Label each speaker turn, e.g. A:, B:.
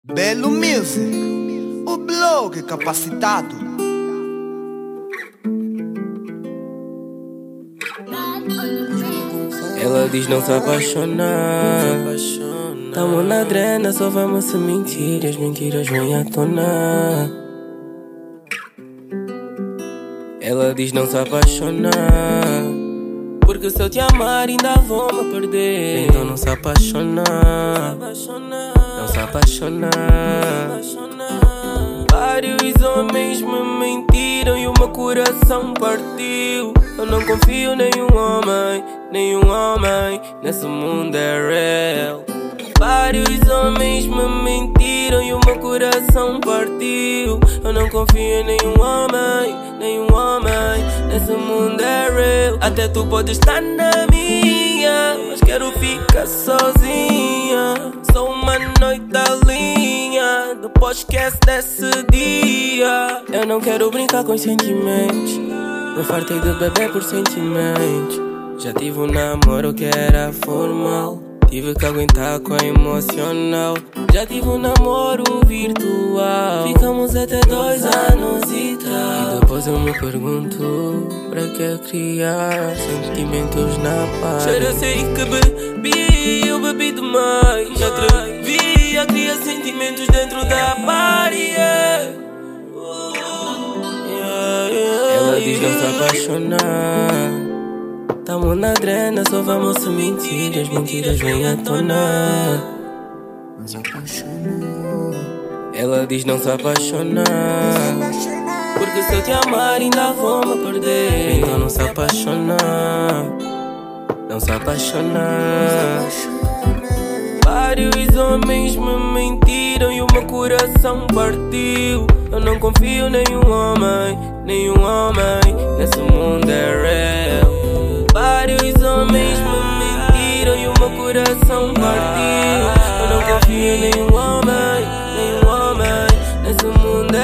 A: Belo Music, o blog capacitado.
B: Ela diz não se apaixonar. Tamo na drena, só vamos se mentir. As mentiras vêm à tona. Ela diz não se apaixonar, porque se eu te amar ainda vou me perder. Então não se apaixonar, não se apaixonar. Vários homens me mentiram e o meu coração partiu. Eu não confio em nenhum homem nesse mundo é real. Vários homens me mentiram e o meu coração partiu. Eu não confio em nenhum homem nesse mundo é real. Até tu podes estar na minha, mas quero ficar sozinha. Só uma noite da linha, depois esquece desse dia. Eu não quero brincar com os sentimentos, me fartei de beber por sentimentos. Já tive um namoro que era formal, tive que aguentar com a emocional. Já tive um namoro virtual, ficamos até 2 anos e tal. E depois eu me pergunto, pra que criar sentimentos na paz? Já sei que bebi, eu bebi demais. Me atrevi a criar sentimentos dentro da party. Ela diz não se apaixonar. Tamo na drena, só vamos se mentir. As mentiras vêm à tona.
A: Não se apaixonou.
B: Ela diz não se apaixonar, porque se eu te amar ainda vou me perder. Então não se apaixonar, não se apaixonar. Vários homens me mentiram e o meu coração partiu. Eu não confio em nenhum homem nesse mundo é real. Vários homens me mentiram e o meu coração partiu. Eu não confio em nenhum homem nesse mundo